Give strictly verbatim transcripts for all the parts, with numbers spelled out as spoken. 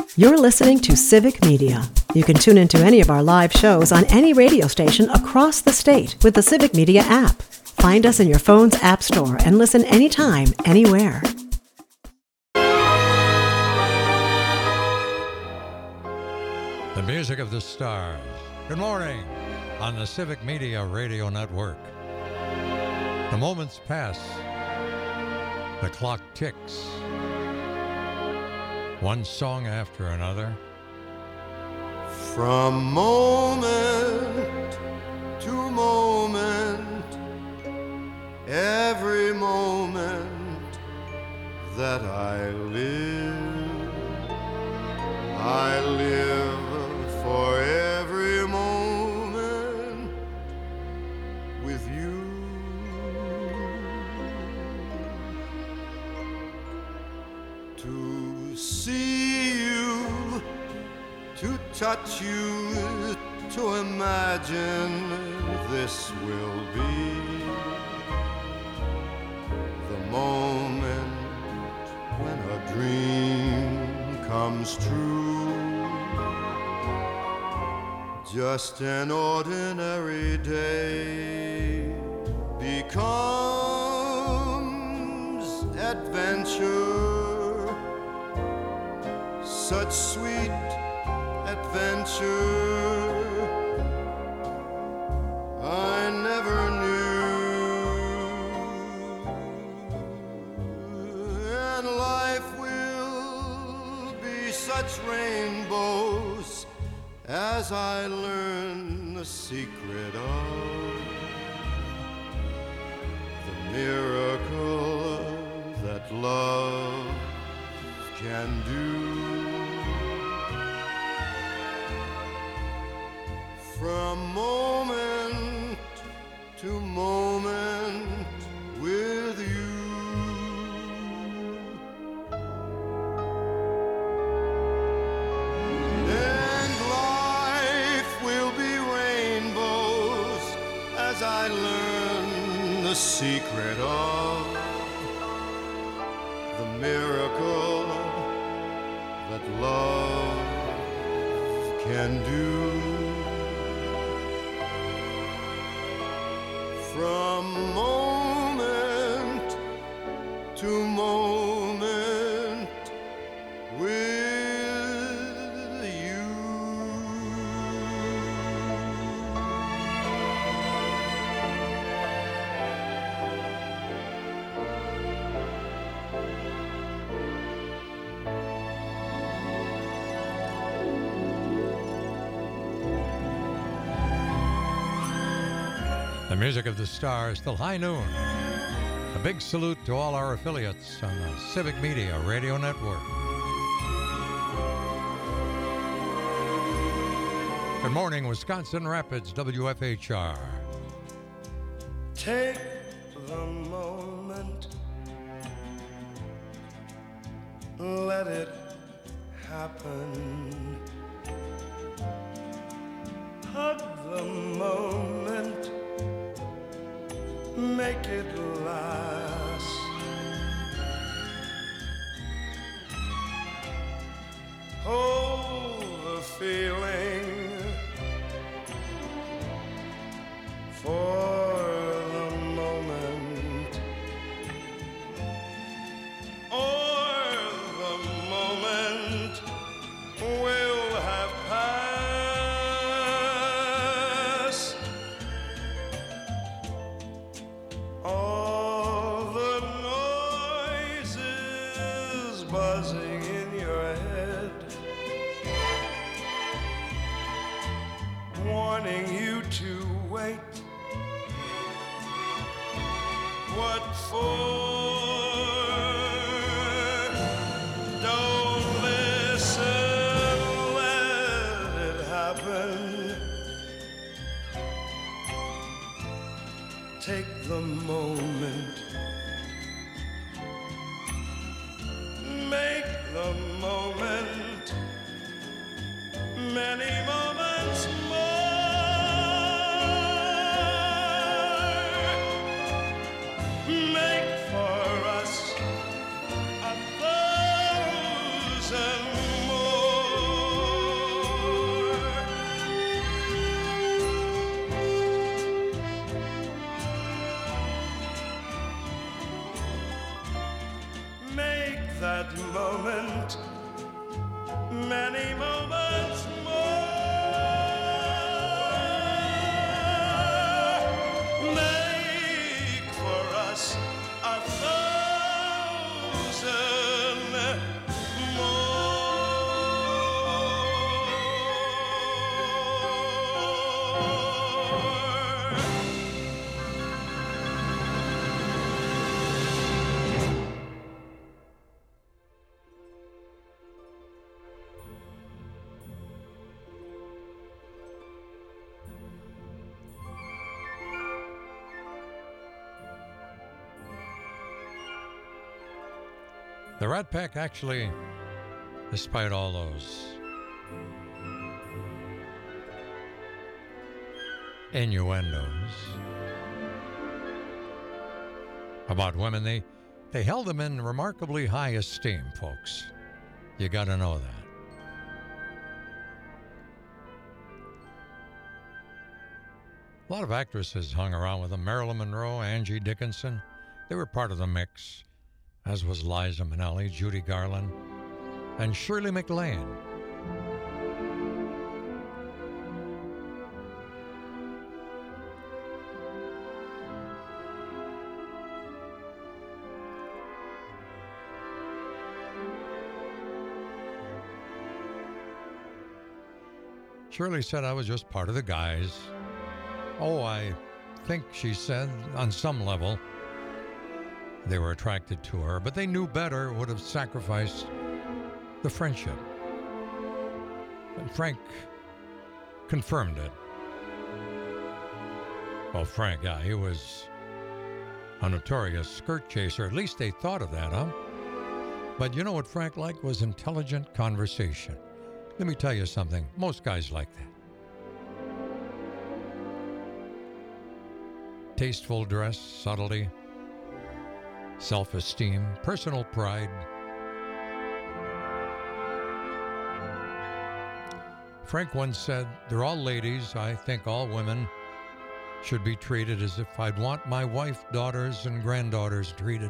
You're listening to Civic Media. You can tune into any of our live shows on any radio station across the state with the Civic Media app. Find us in your phone's app store and listen anytime, anywhere. The music of the stars. Good morning on the Civic Media Radio Network. The moments pass. The clock ticks. One song after another. From moment to moment, every moment that I live, I live for every moment with you. To see you, to touch you, to imagine this will be the moment when a dream comes true. Just an ordinary day becomes adventure. Such sweet adventure I never knew, and life will be such rainbows as I learn the secret of the miracle that love can do. From moment to moment with you. And life will be rainbows as I learn the secret of the miracle that love can do. From moment to moment with you. The music of the stars till high noon. A big salute to all our affiliates on the Civic Media Radio Network. Good morning, Wisconsin Rapids, W F H R. Take the moment, let it happen. Hug the moment, make it last. Hold the feeling for the moment, or the moment will have passed. All the noises buzzing in your head, warning you to wait. What for? Don't listen, let it happen. Take the moment, make the moment many moments more. Make for us a thousand more. many moments more. Make for us a thousand The Rat Pack actually, despite all those innuendos about women, they, they held them in remarkably high esteem, folks. You got to know that. A lot of actresses hung around with them. Marilyn Monroe, Angie Dickinson, they were part of the mix, as was Liza Minnelli, Judy Garland, and Shirley MacLaine. Shirley said I was just part of the guys. Oh, I think she said on some level they were attracted to her, but they knew better, would have sacrificed the friendship. And Frank confirmed it. Well, Frank, yeah, he was a notorious skirt chaser. At least they thought of that, huh? But you know what Frank liked was intelligent conversation. Let me tell you something. Most guys like that. Tasteful dress, subtlety, self-esteem, personal pride. Frank once said, "They're all ladies. I think all women should be treated as if I'd want my wife, daughters, and granddaughters treated."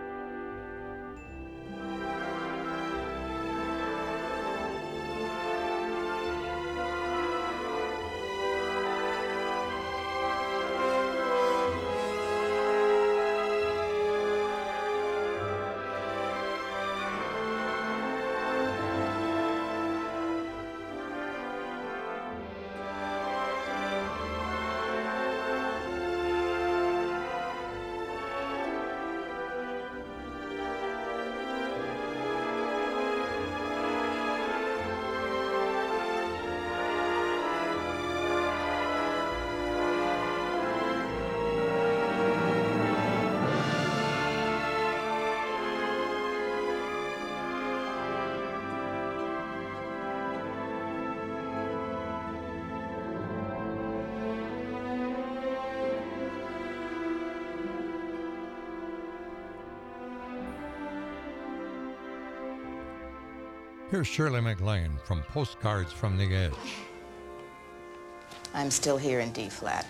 Here's Shirley MacLaine from Postcards from the Edge. I'm still here in D flat.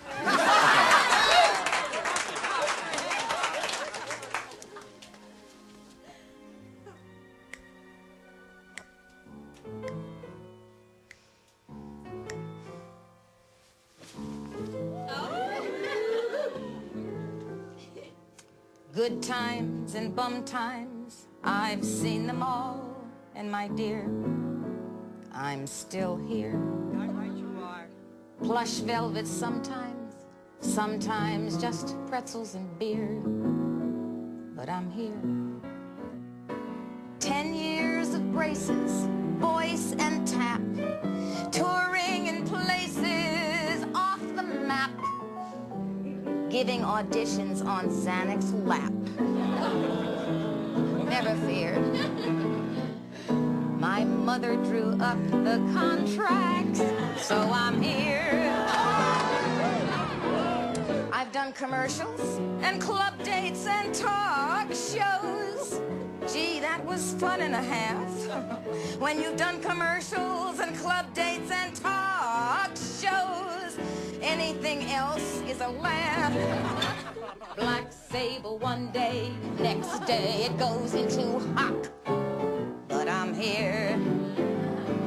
Good times and bum times, I've seen them all. And my dear, I'm still here. Darn right you are. Plush velvet sometimes, sometimes just pretzels and beer. But I'm here. Ten years of braces, voice and tap, touring in places off the map, giving auditions on Xanax's lap. Never feared. My mother drew up the contract, so I'm here. I've done commercials and club dates and talk shows. Gee, that was fun and a half. When you've done commercials and club dates and talk shows, anything else is a laugh. Black Sable one day, next day it goes into hock. But I'm here.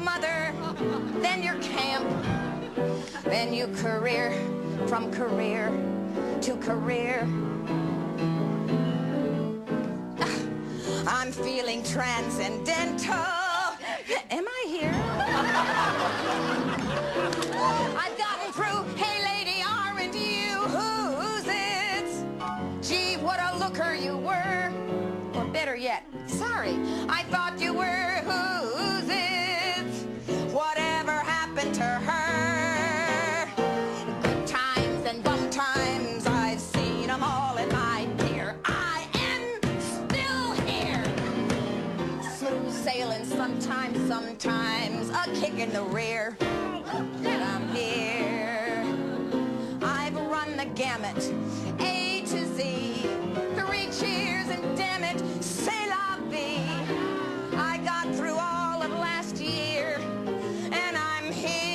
mother, then your camp, then you career from career to career. I'm feeling transcendental. Am I here? I've gotten through. Hey, lady, aren't you? Who's it? Gee, what a looker you were. Or better yet, sorry, I thought you were. Who's it? Whatever happened to her? Good times and bum times, I've seen them all in my dear. I am still here. Smooth sailing sometimes, sometimes a kick in the rear. That I'm here. I've run the gamut, A to Z. Three cheers and damn it, c'est la vie. I got through all of last year, and I'm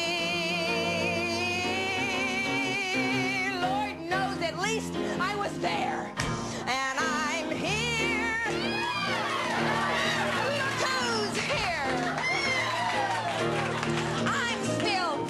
here. Lord knows at least I was there, and I'm here. Look who's here. I'm still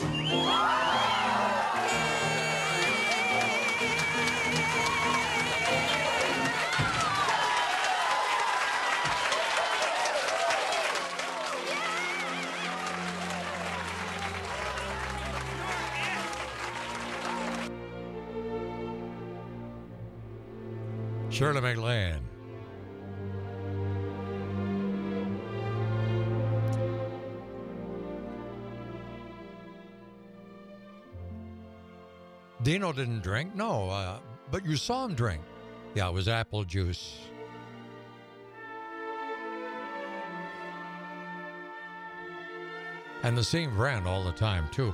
Shirley MacLaine. Dino didn't drink? No, uh, but you saw him drink. Yeah, it was apple juice. And the same brand all the time, too.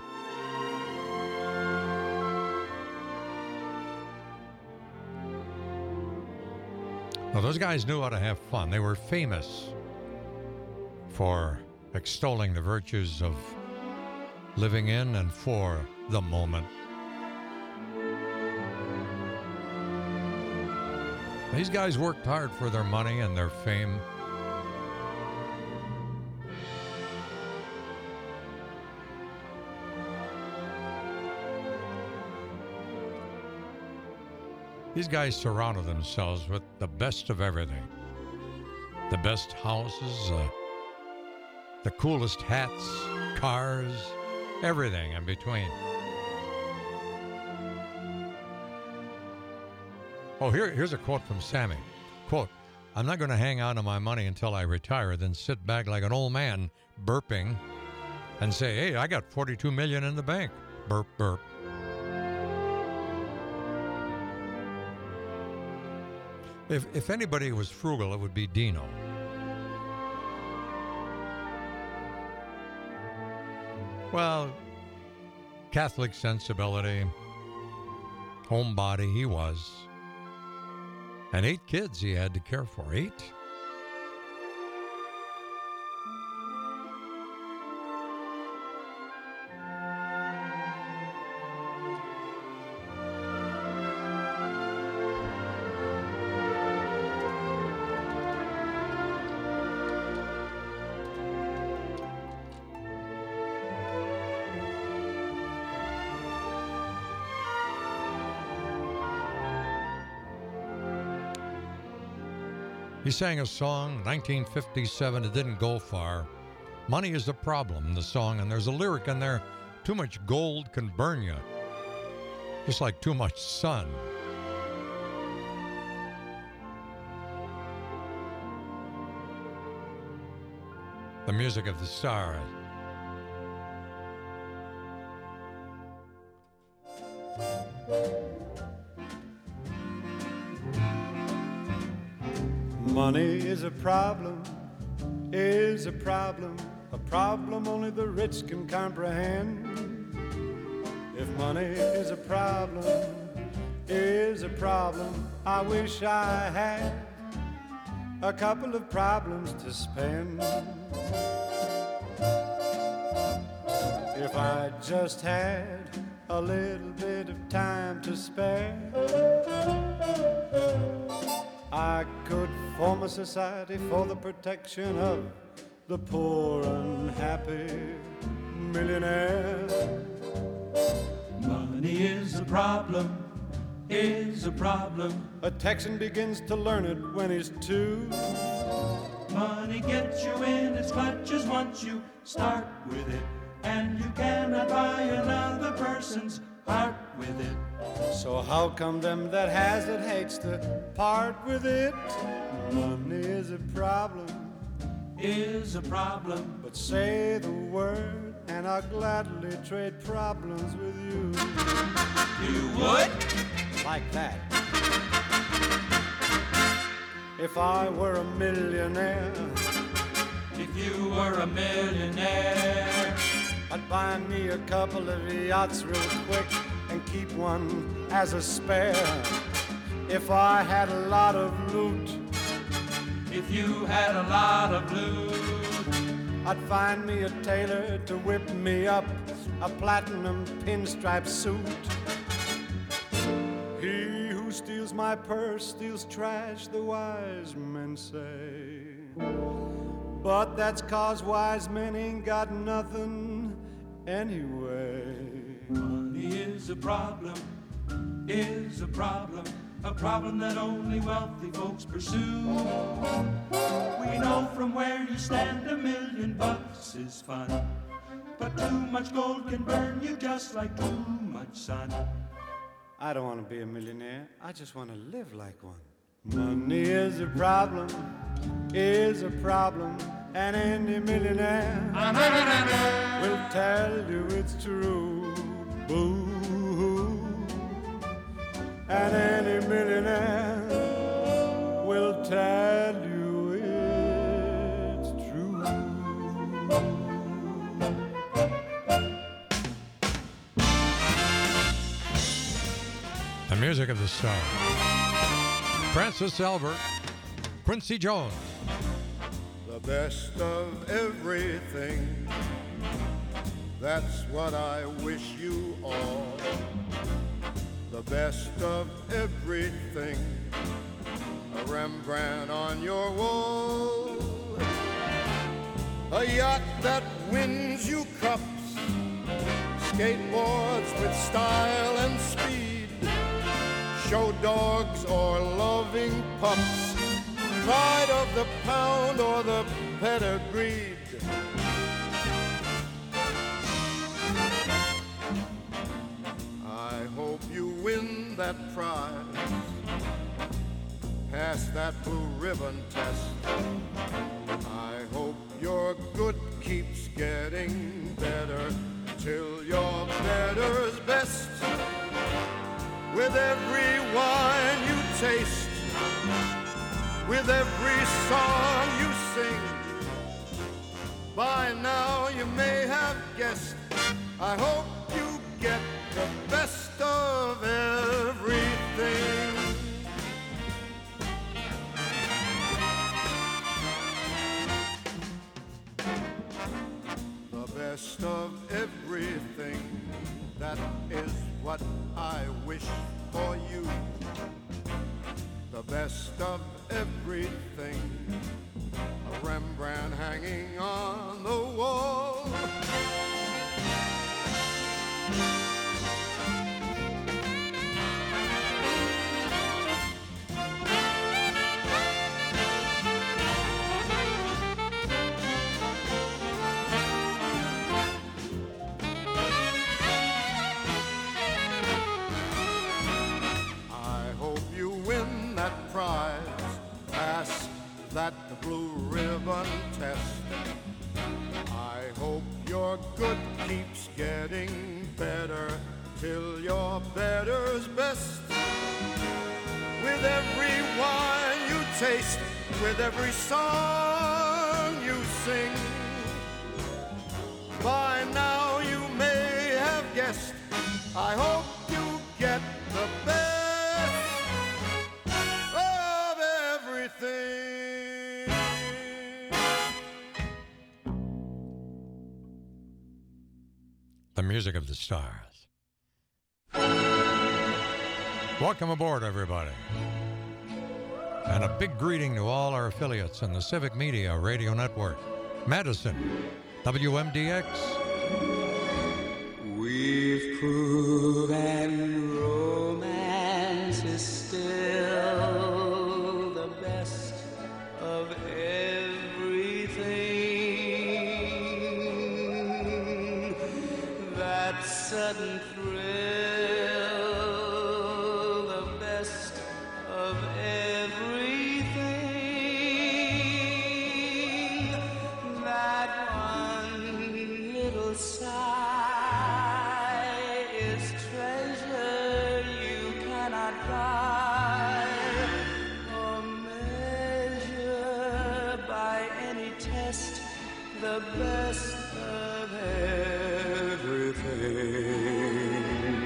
Well, those guys knew how to have fun. They were famous for extolling the virtues of living in and for the moment. These guys worked hard for their money and their fame. These guys surrounded themselves with the best of everything. The best houses, uh, the coolest hats, cars, everything in between. Oh, here, here's a quote from Sammy. Quote, "I'm not going to hang on to my money until I retire, then sit back like an old man burping and say, hey, I got forty-two million in the bank. Burp, burp. If, if anybody was frugal, it would be Dino. Well, Catholic sensibility, homebody he was. And eight kids he had to care for. Eight. He sang a song, nineteen fifty-seven, it didn't go far. Money is a problem, the song, and there's a lyric in there, too much gold can burn you, just like too much sun. The music of the stars. Money is a problem, is a problem, a problem only the rich can comprehend. If money is a problem, is a problem, I wish I had a couple of problems to spend. If I just had a little bit of time to spare, I could form a society for the protection of the poor unhappy millionaire. Money is a problem, is a problem. A Texan begins to learn it when he's two. Money gets you in its clutches once you start with it, and you cannot buy another person's heart with it. So how come them that has it hates to part with it? Money is a problem, is a problem. but say the word and I'll gladly trade problems with you. You would? Like that. If I were a millionaire, If you were a millionaire, I'd buy me a couple of yachts real quick and keep one as a spare. If I had a lot of loot, if you had a lot of loot, I'd find me a tailor to whip me up a platinum pinstripe suit. He who steals my purse steals trash, the wise men say. But that's 'cause wise men ain't got nothing anyway. money is a problem, is a problem, a problem that only wealthy folks pursue. We know from where you stand a million bucks is fun, but too much gold can burn you just like too much sun. I don't want to be a millionaire, I just want to live like one. Money is a problem, is a problem, and any millionaire will tell you it's true. Boo-hoo. And any millionaire will tell you it's true. The music of the star. Francis Albert, Quincy Jones. The best of everything, that's what I wish you all. The best of everything, a Rembrandt on your wall, a yacht that wins you cups, skateboards with style and speed, show dogs or loving pups, pride of the pound or the pedigreed. I hope you win that prize, pass that blue ribbon test. I hope your good keeps getting better till your better's best. With every wine you taste, with every song you sing, by now you may have guessed, I hope you get the best of everything. The best of everything, that is what I wish for you. The best of everything, a Rembrandt hanging on the wall. Prize, pass that blue ribbon test. I hope your good keeps getting better till your better's best. With every wine you taste, with every song you sing, by now you may have guessed, I hope you get the best. The music of the stars. Welcome aboard, everybody. And a big greeting to all our affiliates in the Civic Media Radio Network. Madison, W M D X. We've proven romance is still the best of everything. That sudden thrill, the best of everything. That one little sigh is treasure you cannot buy or measure by any test. The best of everything.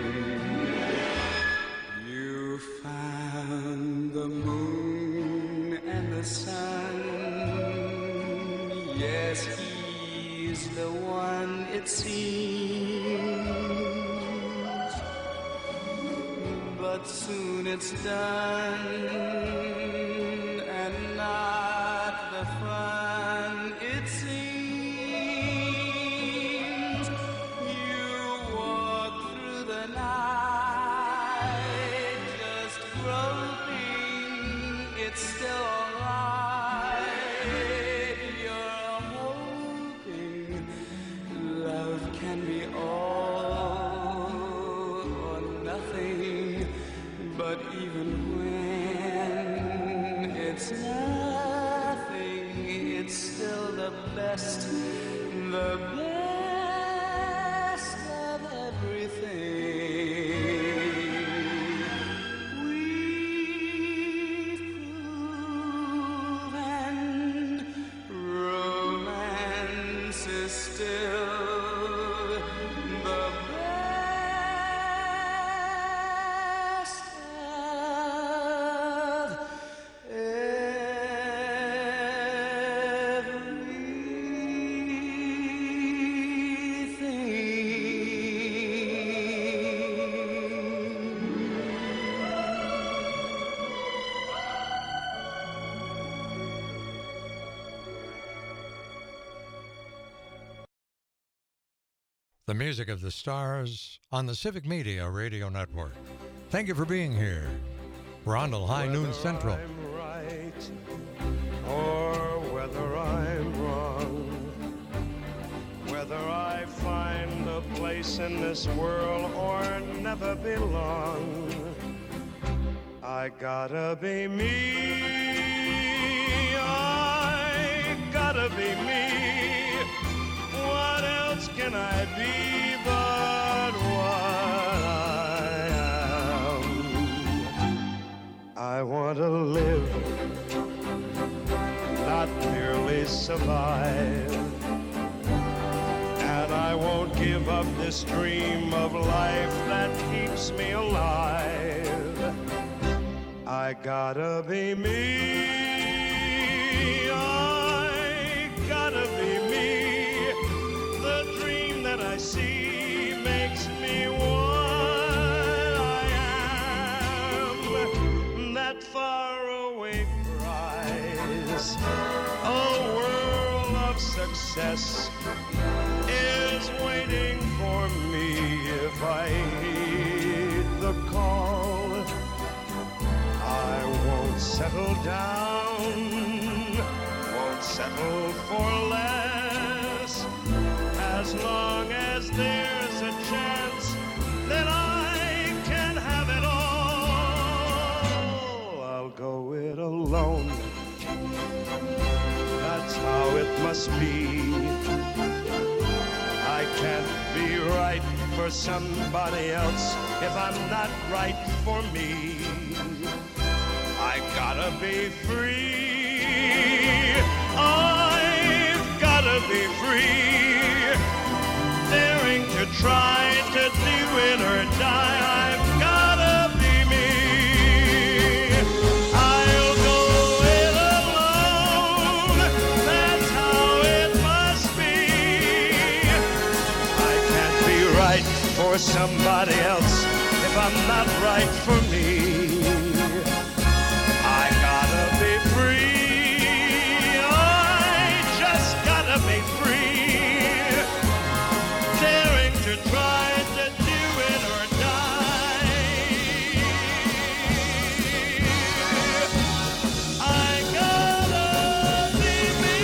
You found the moon and the sun. Yes, he's the one, it seems. But soon it's done, and not the fun it seems. You walk through the night, just groping, it's still alright. You're hoping love can be all or nothing, but even when it's nothing, it's still the best, the best of everything. We've proven romance is still the best of The music of the stars on the Civic Media Radio Network. Thank you for being here. We're on till high noon central. I'm right or whether I'm wrong, whether I find a place in this world or never belong, I gotta be me. I gotta be me. What else can I be but what I am? I want to live, not merely survive. And I won't give up this dream of life that keeps me alive. I gotta be me. I gotta be me. The dream that I see makes me what I am. That faraway prize, a world of success, is waiting for me if I heed the call. I won't settle down, won't settle for less. As long as there's a chance that I can have it all, I'll go it alone. That's how it must be. I can't be right for somebody else if I'm not right for me. I gotta be free. I've gotta be free. Daring to try to do it or die. I've gotta be me. I'll go it alone. That's how it must be. I can't be right for somebody else if I'm not right for me. I gotta be free. I just gotta be you tried to do it or die. I gotta be me.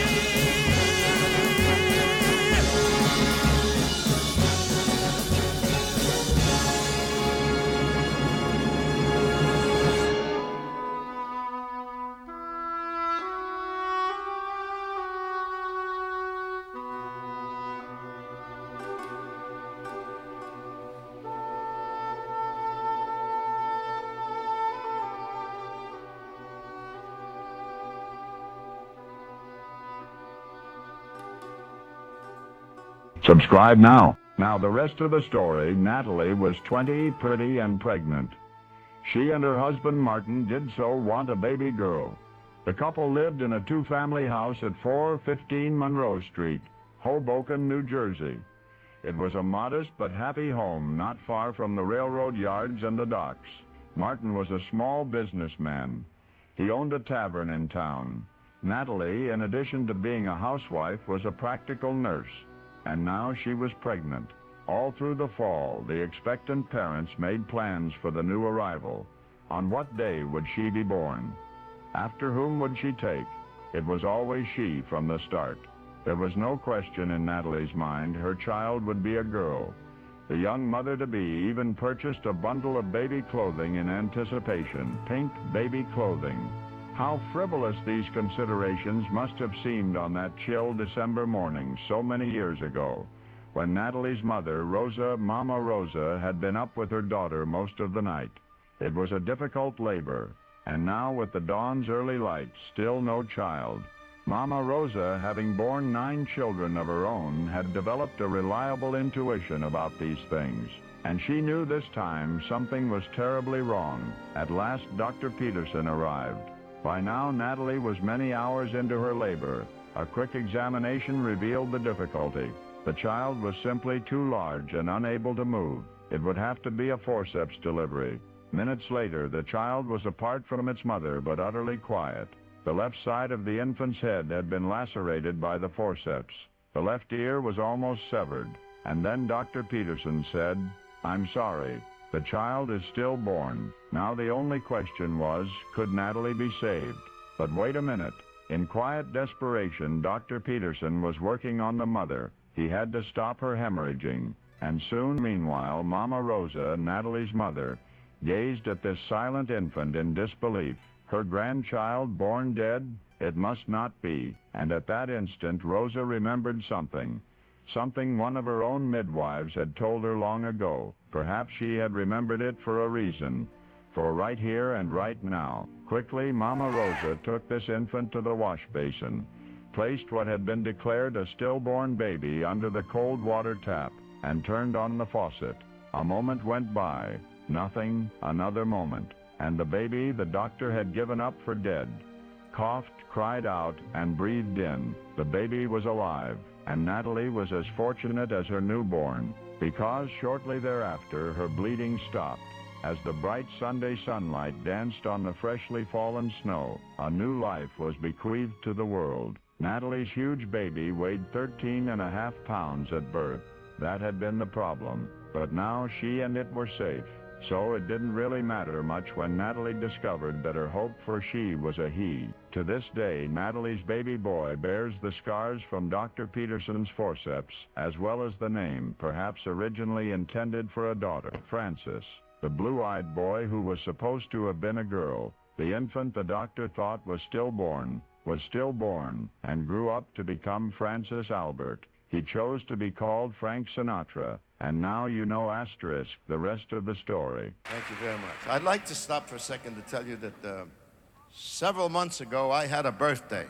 Subscribe now. Now the rest of the story. Natalie was twenty, pretty, and pregnant. She and her husband Martin did so want a baby girl. The couple lived in a two-family house at four fifteen Monroe Street, Hoboken, New Jersey. It was a modest but happy home not far from the railroad yards and the docks. Martin was a small businessman. He owned a tavern in town. Natalie, in addition to being a housewife, was a practical nurse. And now she was pregnant. All through the fall, the expectant parents made plans for the new arrival. On what day would she be born? After whom would she take? It was always she from the start. There was no question in Natalie's mind her child would be a girl. The young mother-to-be even purchased a bundle of baby clothing in anticipation, pink baby clothing. How frivolous these considerations must have seemed on that chill December morning so many years ago, when Natalie's mother, Rosa, Mama Rosa, had been up with her daughter most of the night. It was a difficult labor, and now with the dawn's early light, still no child. Mama Rosa, having borne nine children of her own, had developed a reliable intuition about these things, and she knew this time something was terribly wrong. At last, Doctor Peterson arrived. By now, Natalie was many hours into her labor. A quick examination revealed the difficulty. The child was simply too large and unable to move. It would have to be a forceps delivery. Minutes later, the child was apart from its mother, but utterly quiet. The left side of the infant's head had been lacerated by the forceps. The left ear was almost severed. And then Doctor Peterson said, "I'm sorry. The child is stillborn." Now the only question was, could Natalie be saved? But wait a minute. In quiet desperation, Doctor Peterson was working on the mother. He had to stop her hemorrhaging. And soon, meanwhile, Mama Rosa, Natalie's mother, gazed at this silent infant in disbelief. Her grandchild born dead? It must not be. And at that instant, Rosa remembered something. Something one of her own midwives had told her long ago. Perhaps she had remembered it for a reason. For right here and right now. Quickly, Mama Rosa took this infant to the wash basin, placed what had been declared a stillborn baby under the cold water tap, and turned on the faucet. A moment went by. Nothing. Another moment. And the baby the doctor had given up for dead coughed, cried out, and breathed in. The baby was alive. And Natalie was as fortunate as her newborn, because shortly thereafter her bleeding stopped. As the bright Sunday sunlight danced on the freshly fallen snow, a new life was bequeathed to the world. Natalie's huge baby weighed thirteen and a half pounds at birth. That had been the problem, but now she and it were safe. So it didn't really matter much when Natalie discovered that her hope for she was a he. To this day, Natalie's baby boy bears the scars from Doctor Peterson's forceps, as well as the name, perhaps originally intended for a daughter, Frances, the blue-eyed boy who was supposed to have been a girl. The infant the doctor thought was stillborn, was stillborn, and grew up to become Francis Albert. He chose to be called Frank Sinatra. And now you know asterisk the rest of the story. Thank you very much. I'd like to stop for a second to tell you that uh, several months ago I had a birthday.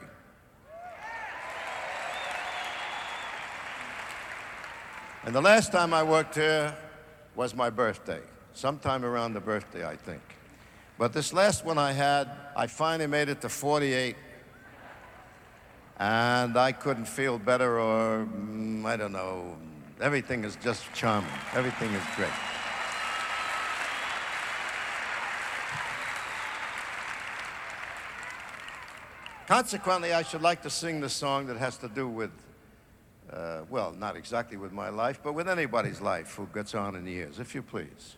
And the last time I worked here was my birthday, sometime around the birthday, I think. But this last one I had, I finally made it to forty-eight. And I couldn't feel better, or mm, I don't know. Everything is just charming. Everything is great. Consequently, I should like to sing the song that has to do with Uh, well, not exactly with my life, but with anybody's life who gets on in years, if you please.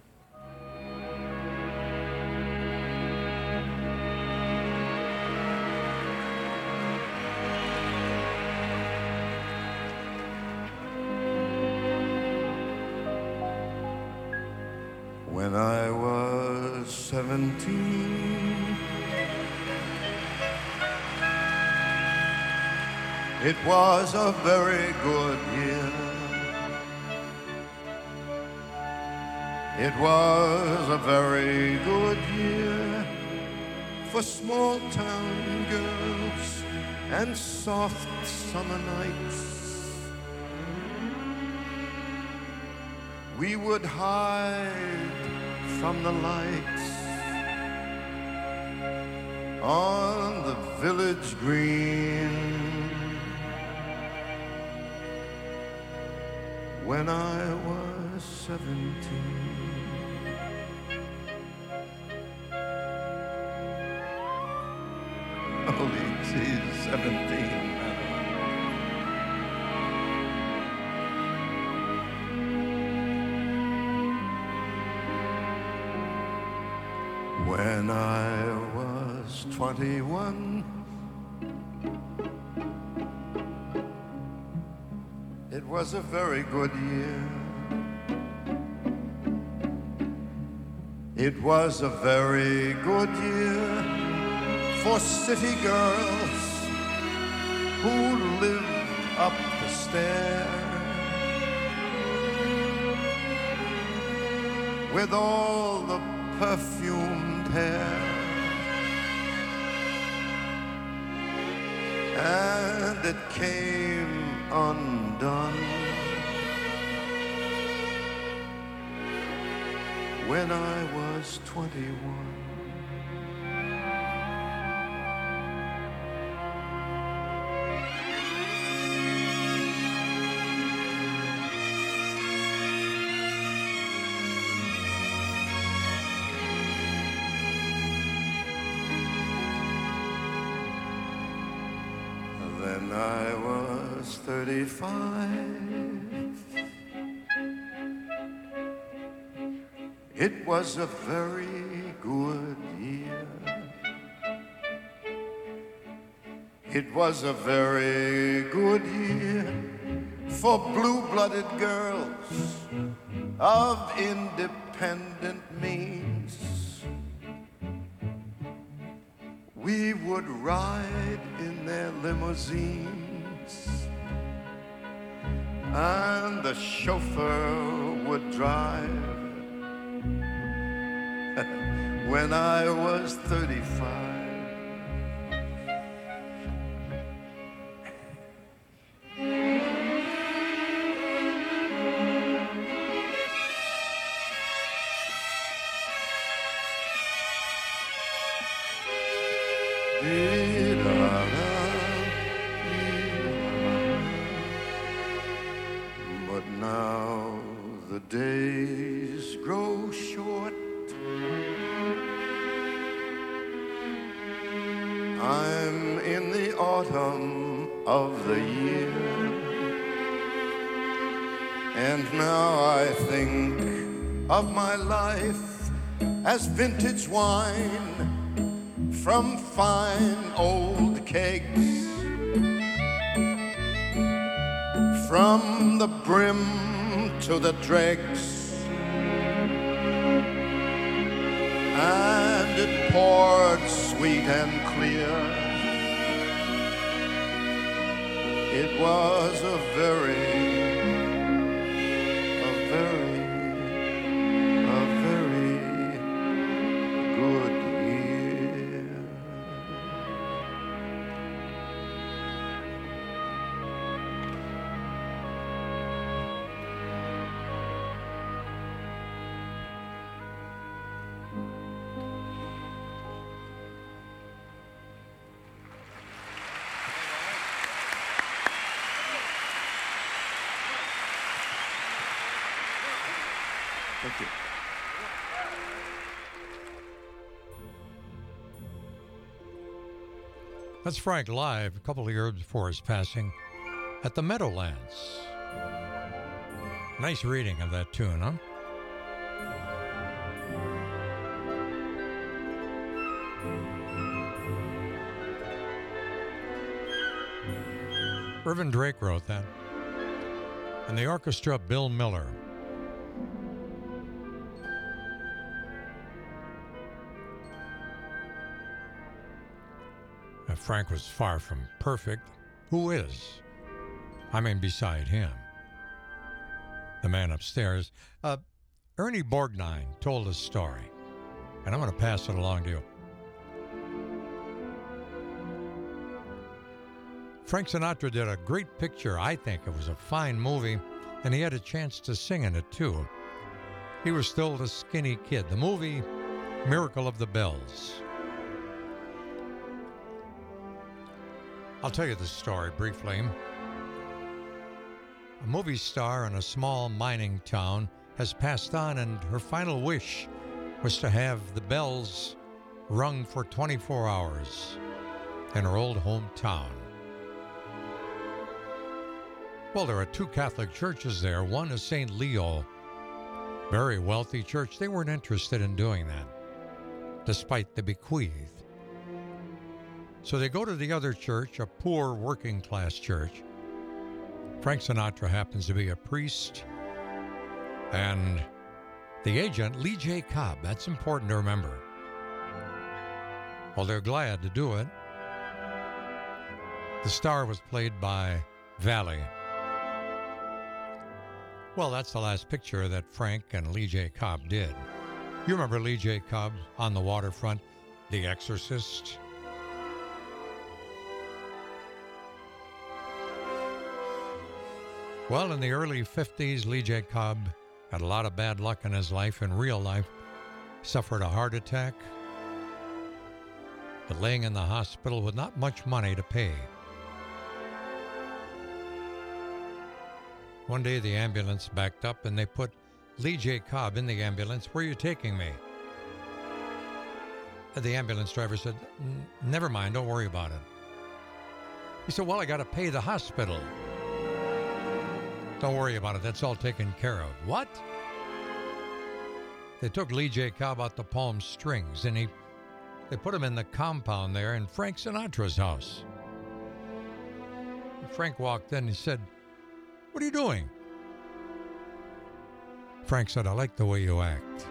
When I was seventeen, it was a very good year. It was a very good year for small town girls and soft summer nights. We would hide from the lights on the village green. When I was seventeen, holy geez, seventeen. When I was twenty-one, it was a very good year. It was a very good year for city girls who lived up the stair with all the perfumed hair, and it came undone when I was twenty-one. Then I was thirty-five. It was a very good year. It was a very good year for blue-blooded girls of independent means. We would ride in their limousines, and the chauffeur would drive. When I was thirty-five, but now the days grow short. I'm in the autumn of the year, and now I think of my life as vintage wine from fine old kegs, from the brim to the dregs, and it poured sweet and clear. It was a very, a very, a very good year. Thank you. That's Frank live a couple of years before his passing. at the Meadowlands. Nice reading of that tune, huh? Irvin Drake wrote that. And the orchestra, Bill Miller. And Frank was far from perfect. Who is? I mean, beside him. The man upstairs. Uh, Ernie Borgnine told a story, and I'm going to pass it along to you. Frank Sinatra did a great picture. I think it was a fine movie, and he had a chance to sing in it, too. He was still the skinny kid. The movie, Miracle of the Bells. I'll tell you the story briefly. A movie star in a small mining town has passed on, and her final wish was to have the bells rung for twenty-four hours in her old hometown. Well, there are two Catholic churches there. One is Saint Leo, very wealthy church. They weren't interested in doing that, despite the bequeath. So they go to the other church, a poor working class church. Frank Sinatra happens to be a priest, and the agent, Lee J. Cobb, that's important to remember. Well, they're glad to do it. The star was played by Valley. Well, that's the last picture that Frank and Lee J. Cobb did. You remember Lee J. Cobb on the waterfront, The Exorcist? Well, in the early fifties, Lee J. Cobb had a lot of bad luck in his life, in real life. Suffered a heart attack, but laying in the hospital with not much money to pay. One day the ambulance backed up and they put Lee J. Cobb in the ambulance. Where are you taking me? The ambulance driver said, never mind, don't worry about it. He said, well, I got to pay the hospital. Don't worry about it, that's all taken care of. What? They took Lee J. Cobb out to Palm Springs, and he, they put him in the compound there in Frank Sinatra's house. And Frank walked in and he said, what are you doing? Frank said, I like the way you act.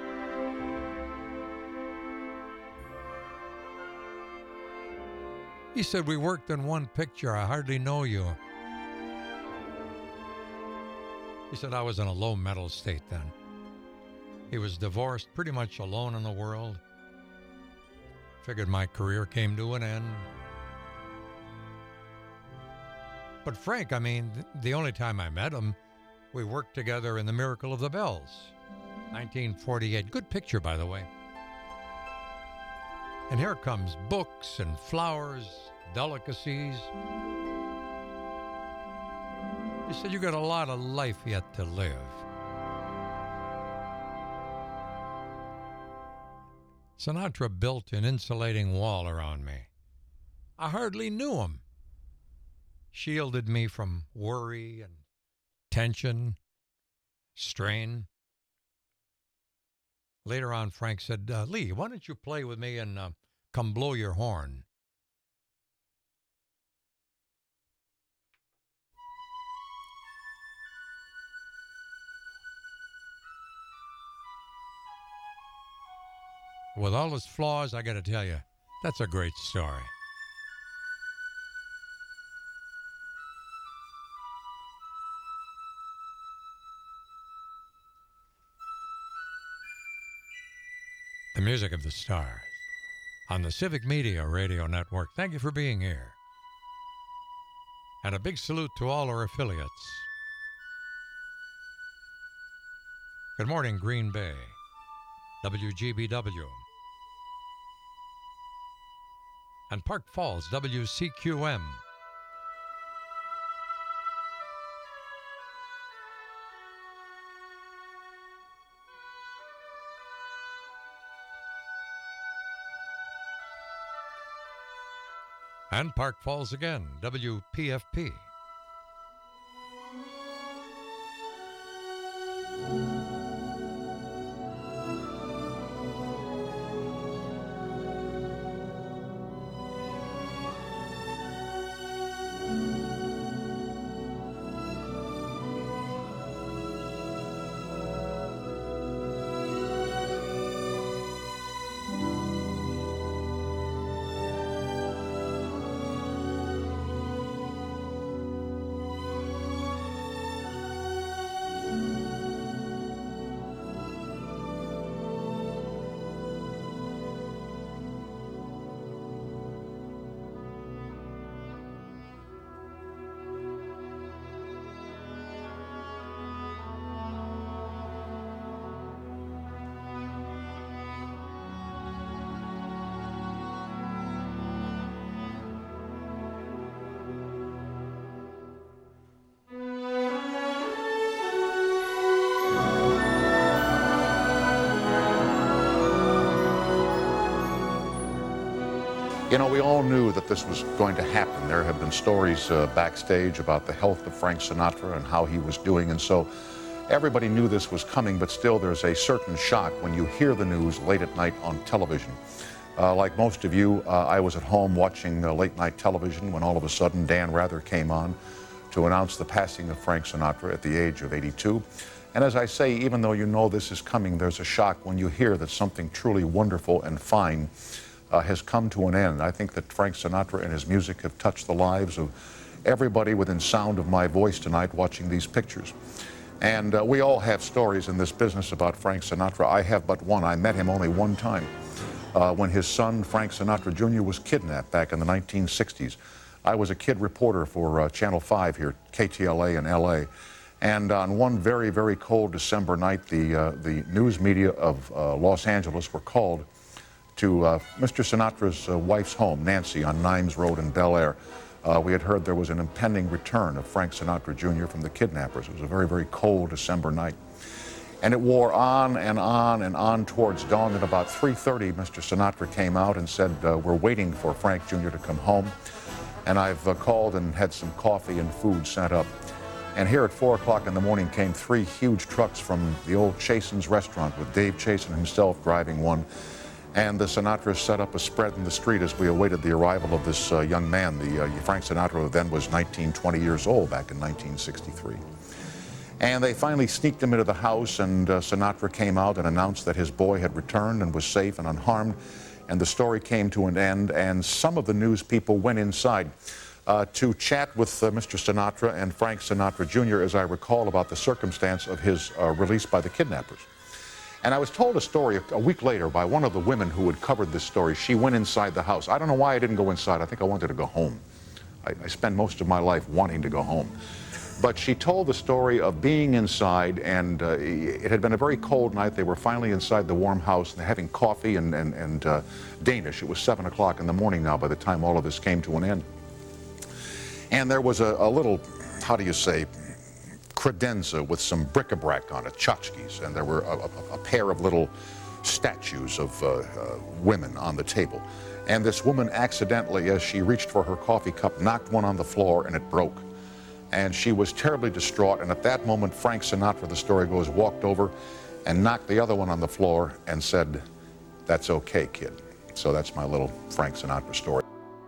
He said, we worked in one picture, I hardly know you. He said, I was in a low mental state then. He was divorced, pretty much alone in the world. Figured my career came to an end. But Frank, I mean, the only time I met him, we worked together in The Miracle of the Bells, nineteen forty-eight. Good picture, by the way. And here comes books and flowers, delicacies. He said, you got a lot of life yet to live. Sinatra built an insulating wall around me. I hardly knew him. Shielded me from worry and tension, strain. Later on, Frank said, uh, Lee, why don't you play with me and uh, come blow your horn? With all its flaws, I got to tell you, that's a great story. The music of the stars on the Civic Media Radio Network. Thank you for being here. And a big salute to all our affiliates. Good morning, Green Bay, W G B W. And Park Falls, W C Q M. And Park Falls again, W P F P. You know, we all knew that this was going to happen. There have been stories uh, backstage about the health of Frank Sinatra and how he was doing, and so everybody knew this was coming, but still there's a certain shock when you hear the news late at night on television. Uh, like most of you, uh, I was at home watching uh, late night television when all of a sudden Dan Rather came on to announce the passing of Frank Sinatra at the age of eighty-two. And as I say, even though you know this is coming, there's a shock when you hear that something truly wonderful and fine Uh, has come to an end. I think that Frank Sinatra and his music have touched the lives of everybody within sound of my voice tonight watching these pictures. And uh, we all have stories in this business about Frank Sinatra. I have but one. I met him only one time uh, when his son, Frank Sinatra Junior, was kidnapped back in the nineteen sixties. I was a kid reporter for uh, Channel five here, K T L A in L A. And on one very, very cold December night, the, uh, the news media of uh, Los Angeles were called to uh, Mister Sinatra's uh, wife's home, Nancy, on Nimes Road in Bel Air. Uh, we had heard there was an impending return of Frank Sinatra Junior from the kidnappers. It was a very, very cold December night. And it wore on and on and on towards dawn. At about three thirty, Mister Sinatra came out and said, uh, we're waiting for Frank Junior to come home. And I've uh, called and had some coffee and food sent up. And here at four o'clock in the morning came three huge trucks from the old Chasen's restaurant with Dave Chasen himself driving one. And the Sinatras set up a spread in the street as we awaited the arrival of this uh, young man. The uh, Frank Sinatra then was nineteen, twenty years old back in nineteen sixty-three. And they finally sneaked him into the house, and uh, Sinatra came out and announced that his boy had returned and was safe and unharmed. And the story came to an end, and some of the news people went inside uh, to chat with uh, Mister Sinatra and Frank Sinatra Junior, as I recall, about the circumstance of his uh, release by the kidnappers. And I was told a story a week later by one of the women who had covered this story. She went inside the house. I don't know why I didn't go inside. I think I wanted to go home. I, I spend most of my life wanting to go home. But she told the story of being inside, and uh, it had been a very cold night. They were finally inside the warm house and having coffee and, and, and uh, Danish. It was seven o'clock in the morning now by the time all of this came to an end. And there was a, a little, how do you say, credenza with some bric-a-brac on it, tchotchkes, and there were a, a, a pair of little statues of uh, uh, women on the table. And this woman accidentally, as she reached for her coffee cup, knocked one on the floor and it broke. And she was terribly distraught, and at that moment Frank Sinatra, the story goes, walked over and knocked the other one on the floor and said, "That's okay, kid." So that's my little Frank Sinatra story.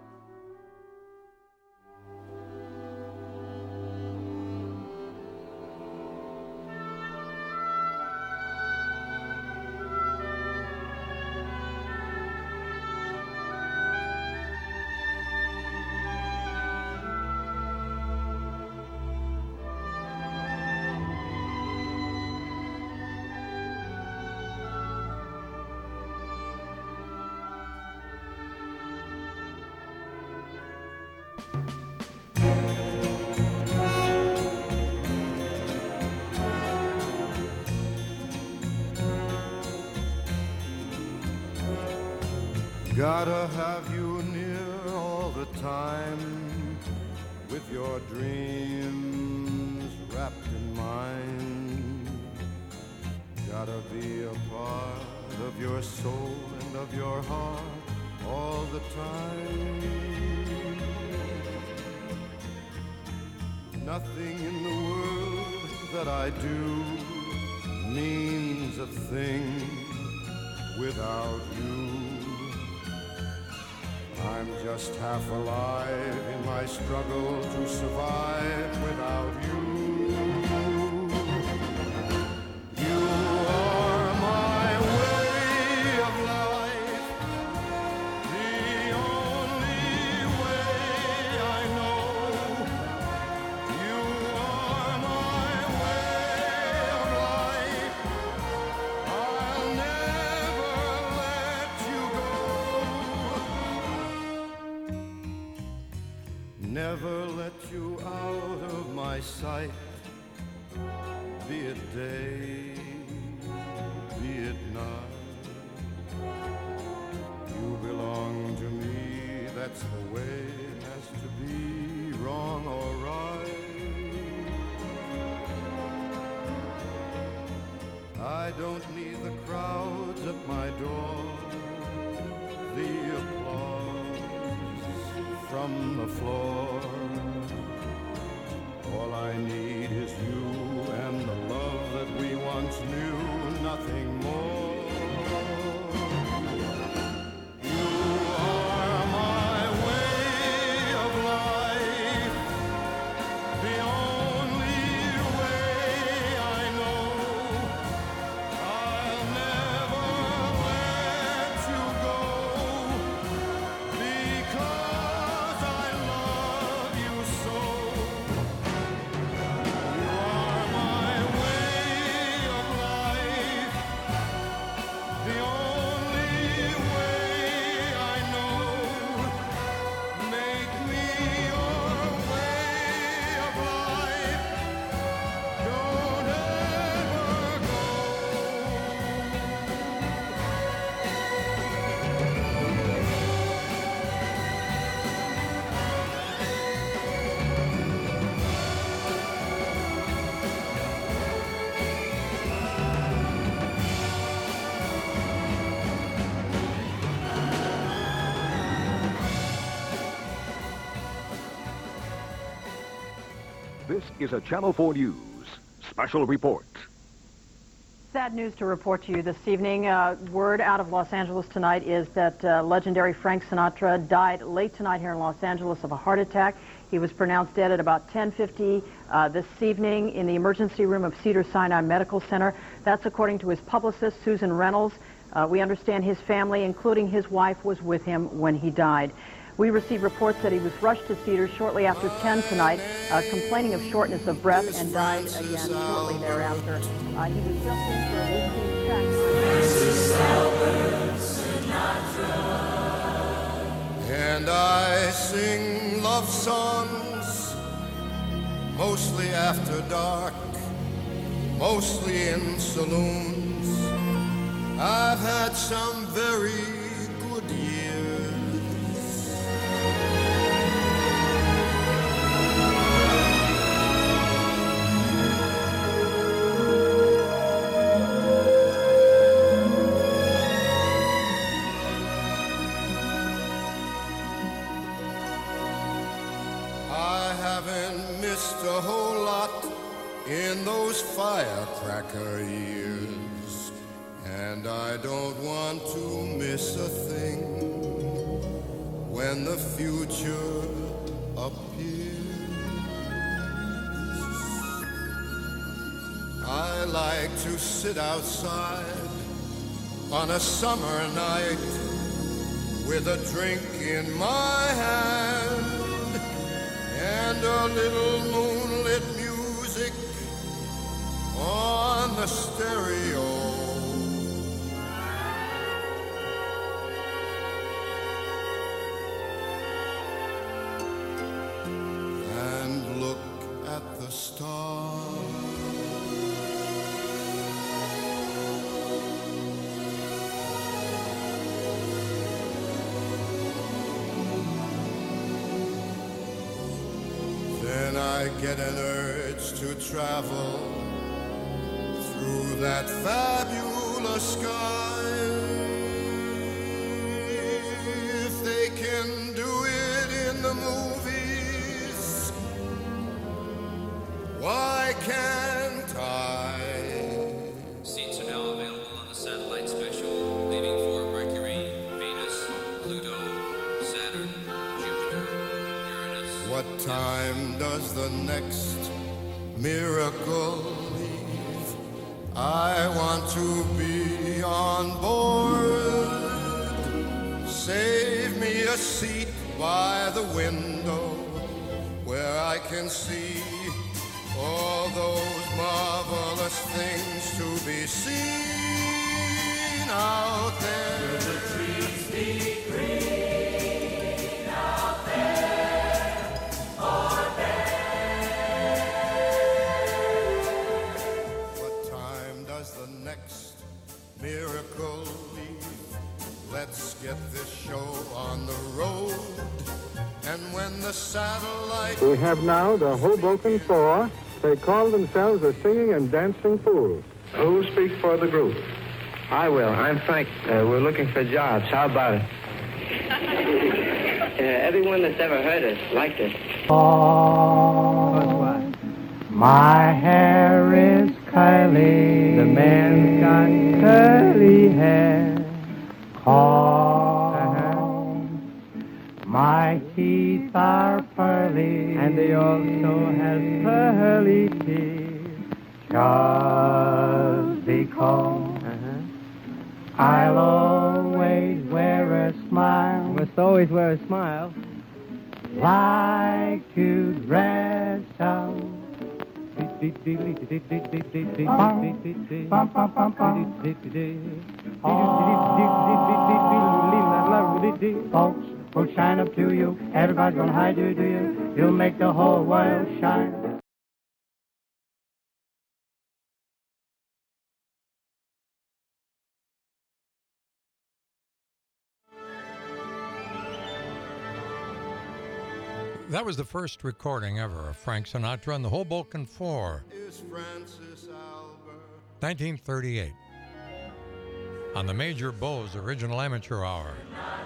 Gotta have you near all the time, with your dreams wrapped in mine. Gotta be a part of your soul and of your heart all the time. Nothing in the world that I do means a thing without you. I'm just half alive in my struggle to survive without you. You are my way of life, the only way I know. You are my way of life, I'll never let you go. Never let you out of my sight, be it day, be it night. You belong to me, that's the way it has to be, wrong or right. I don't need the crowds at my door, the applause from the floor. All I need is you and the love that we once knew, nothing more. This is a Channel four News special report. Sad news to report to you this evening. Uh, word out of Los Angeles tonight is that uh, legendary Frank Sinatra died late tonight here in Los Angeles of a heart attack. He was pronounced dead at about ten fifty uh, this evening in the emergency room of Cedars-Sinai Medical Center. That's according to his publicist, Susan Reynolds. Uh, we understand his family, including his wife, was with him when he died. We received reports that he was rushed to Cedars shortly after ten tonight, uh, complaining of shortness of breath, and died again shortly thereafter. Uh, he was just in for an eighteen check. And I sing love songs, mostly after dark, mostly in saloons. I've had some very good years. A whole lot in those firecracker years, and I don't want to miss a thing when the future appears. I like to sit outside on a summer night with a drink in my hand and a little moonlit music on the stereo. And look at the stars. Then I get an urge to travel through that fabulous sky. If they can do it in the movies, why can't I? Seats are now available on the satellite special, leaving for Mercury, Venus, Pluto, Saturn, Jupiter, Uranus. What time does the next miracle leave? I want to be on board. Save me a seat by the window where I can see all those marvelous things to be seen out there. Will the trees be green out there or bare? What time does the next miracle leave? Let's get this show on the road. And when the satellite... We have now the Hoboken Four. They call themselves the Singing and Dancing Fools. Who speaks for the group? I will. I'm Frank. Uh, we're looking for jobs. How about it? everyone that's ever heard it liked it. Oh, my hair is curly. The man's got curly hair. Oh, my teeth are pearly. And he also has pearly teeth. Just because I'll always wear a smile. Must always wear a smile. Like to dress up. Folks will shine up to you. Everybody's gonna hide you, do you? You'll make the whole world shine. That was the first recording ever of Frank Sinatra and the Hoboken Four. nineteen thirty-eight. On the Major Bowes Original Amateur Hour.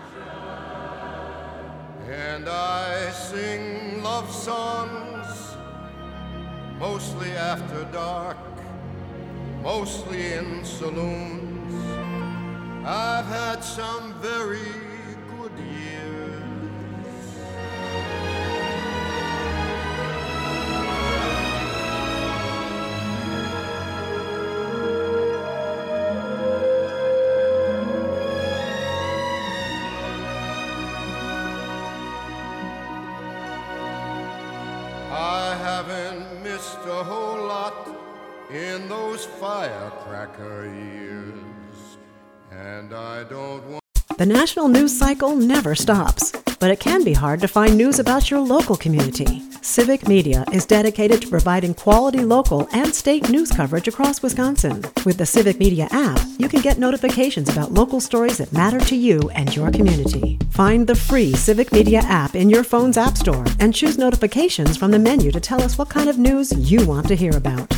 And I sing love songs, mostly after dark, mostly in saloons. I've had some very good years. I haven't missed a whole lot in those firecracker years, and I don't want... The national news cycle never stops, but it can be hard to find news about your local community. Civic Media is dedicated to providing quality local and state news coverage across Wisconsin. With the Civic Media app, you can get notifications about local stories that matter to you and your community. Find the free Civic Media app in your phone's app store and choose notifications from the menu to tell us what kind of news you want to hear about.